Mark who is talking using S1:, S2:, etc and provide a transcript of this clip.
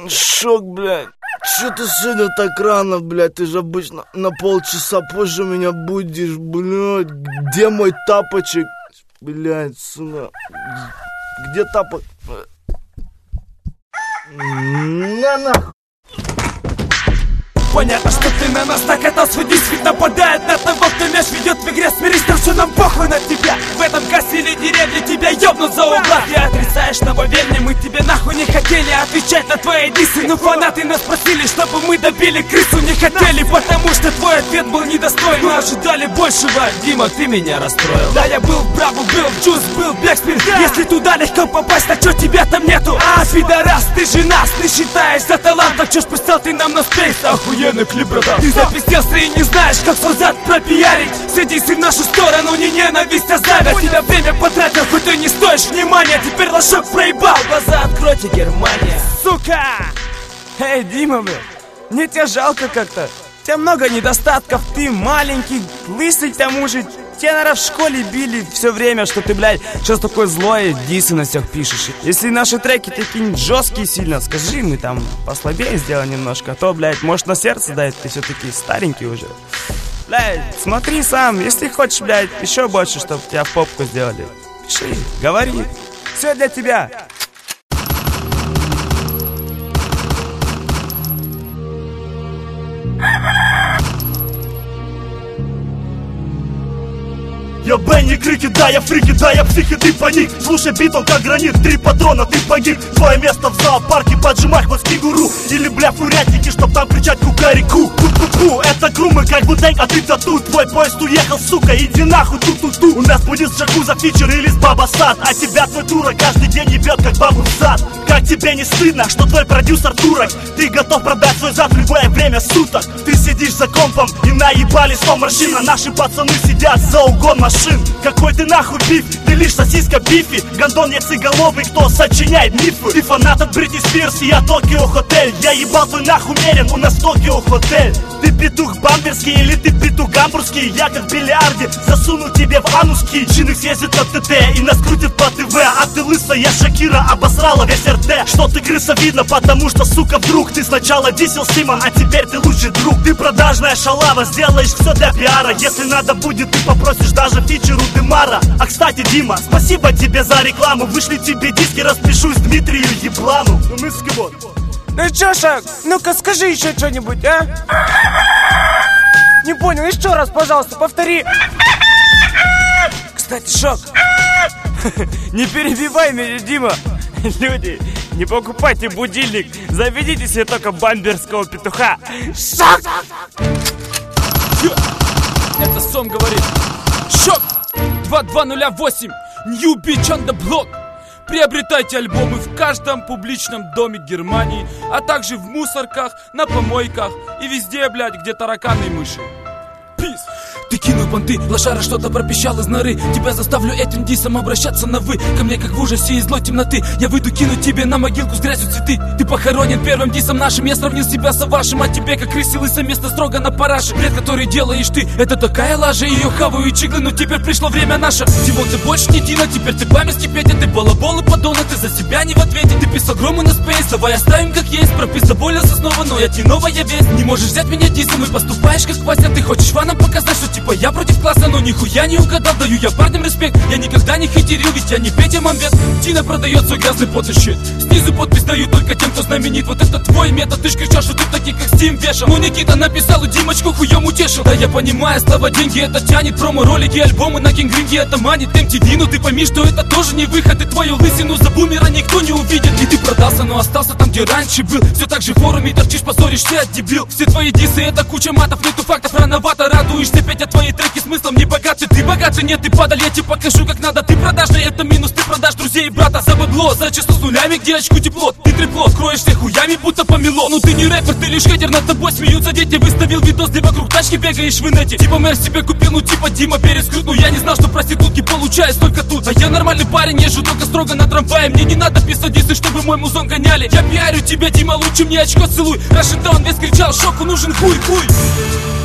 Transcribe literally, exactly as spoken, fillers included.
S1: Шок, блядь. Че ты сегодня так рано, блядь? Ты же обычно на полчаса позже меня будешь, блядь. Где мой тапочек? Блядь, сука. Где тапок? На нахуй.
S2: Понятно, что ты на нас так это сводись, ведь нападает на того, кто мяч ведет в игре. Смирись, там все нам похуй на тебя. В этом кассиле деревни тебя ёбнут за угла. Ты отрицаешь, но поверь мне, мы тебе нахуй не хотели отвечать на твои дисы. Ну фанаты нас просили, чтобы мы добили крысу. Не хотели, потому что твой ответ был недостойный. Мы ожидали большего, Дима, ты меня расстроил. Да, я был в Браво, был в Джуз, был в Бэкспир. Если туда легко попасть, так чё тебя там нету? А, пидорас, ты же нас не считаешь за талант. Так чё ж писал ты нам на спейс, охуенно. Клип, братан. Ты запиздился и не знаешь, как свой зад пропиарить. Садись в нашу сторону, не ненависть, а зависть. Тебя время потратил, хоть ты не стоишь внимания. Теперь лошок проебал, глаза откройте, Германия. Сука! Эй, Дима, блин, мне тебя жалко как-то. У тебя много недостатков, ты маленький, лысый к тому же. Тебя, наверное, в школе били все время, что ты, блядь, сейчас такой злой, дисы на всех пишешь. Если наши треки такие жесткие сильно, скажи, мы там послабее сделаем немножко. А то, блядь, может на сердце дать, ты все-таки старенький уже. Блядь, смотри сам, если хочешь, блядь, еще больше, чтобы тебя в попку сделали. Пиши, говори, все для тебя.
S3: Я Бенни, крики, да, я фрики, да, я псих, и ты паник. Слушай бит, он как гранит, три патрона, ты погиб. Твое место в зоопарке, поджимай хвост кенгуру. Или, бля, в курятнике, чтоб там кричать кукареку. Ку-ку-ку, это крумы, как Будэнг, а ты тату. Твой поезд уехал, сука, иди нахуй, ту-ту-ту. У нас будет Джакуза, фичер или с Баба Сад. А тебя твой турок каждый день ебет, как бабу в сад. Как тебе не стыдно, что твой продюсер турок? Ты готов продать свой зад в любое время суток. Ты сидишь за компом и наебали сто морщин. А наши пацаны сидят за угон машин. Какой ты нахуй биф, ты лишь сосиска бифи. Гондон яйцеголовый, кто сочиняет мифы. Ты фанат от Бритни Спирс, и я Токио Хотель. Я ебал твой нахуй мерен, у нас Токио Хотель. Ты петух бамперский или ты петух гамбургский? Я как в бильярде засуну тебе в ануски. Джинник съездит на ТТ и нас крутит по ТВ. А ты лысая Шакира обосрала весь РТ. Что ты крыса видно, потому что, сука, вдруг ты сначала дисел Сима, а теперь ты лучший друг. Ты продажная шалава, сделаешь все для пиара. Если надо будет, ты попросишь даже фичеру Демара. А кстати, Дима, спасибо тебе за рекламу. Вышли тебе диски, распишусь Дмитрию Еблану. Ну мы с кого?
S2: Ну чё, Шак, ну-ка скажи еще что-нибудь, а? Не понял, еще раз, пожалуйста, повтори. Кстати, Шок, не перебивай меня, Дима. Люди, не покупайте будильник, заведите себе только бамберского петуха. Шок! Это Сом говорит. Шок! два два ноль восемь, New Beach on the Block. Приобретайте альбомы в каждом публичном доме Германии, а также в мусорках, на помойках и везде, блядь, где тараканы и мыши. Пис! Ты кинул понты, лошара что-то пропищал из норы. Тебя заставлю этим дисом обращаться на вы. Ко мне как в ужасе и злой темноты. Я выйду кинуть тебе на могилку с грязью цветы. Ты похоронен первым дисом нашим. Я сравнил себя с вашим, а тебе как крысе лысое место строго на параше. Бред, который делаешь ты, это такая лажа. Ее хаваю чиглы, но теперь пришло время наше. Тимон, ты больше не Дина, теперь ты Бамерский Петя. Ты балабол и подонок, ты за себя не в ответе. Ты писал грому на спейс, давай оставим как есть. Пропис заболелся снова, но я тебе новая весть. Не можешь взять меня дисом и поступаешь как Вася. Ты хочешь фанам показать, что типа я против класса, но нихуя не угадал. Даю я парням респект, я никогда не хитерил, ведь я не Петя Мамбет. Дина продает свой грязный пот и щит. Снизу подпись даю только тем, кто знаменит. Вот это твой метод, ты ж кричал, что ты таких как Стим вешал. Ну Никита написал и Димочку хуем утешил. Да я понимаю, слава деньги это тянет. Промо-ролики, альбомы на гингринге это манит. эм ти ви, ну ты пойми, что это тоже не выход. И твою лысину за бумера никто не увидит. И ты продался, но остался там, где раньше был. Все так же в форуме торчишь, позоришься, дебил. Все твои дисы это куча матов, нету фактов, рановато радуешься. Петя, твои треки смыслом не богатый. Ты богатый, нет, ты падаль, я тебе покажу как надо. Ты продажный, это минус, ты продашь друзей и брата. За бабло, за число с нулями, где очку тепло. Ты трепло, кроешь всех хуями, будто помело. Ну ты не рэпер, ты лишь хейтер, над тобой смеются дети. Выставил видос, где вокруг тачки бегаешь в инете. Типа мэр себе купил, ну типа Дима Перец крут. Ну я не знал, что проститутки получают столько тут. А я нормальный парень, езжу только строго на трамвае. Мне не надо писать дисы, чтобы мой музон гоняли. Я пиарю тебя, Дима, лучше мне очко целуй. Рашидаун весь кричал, Шоку нужен хуй, хуй.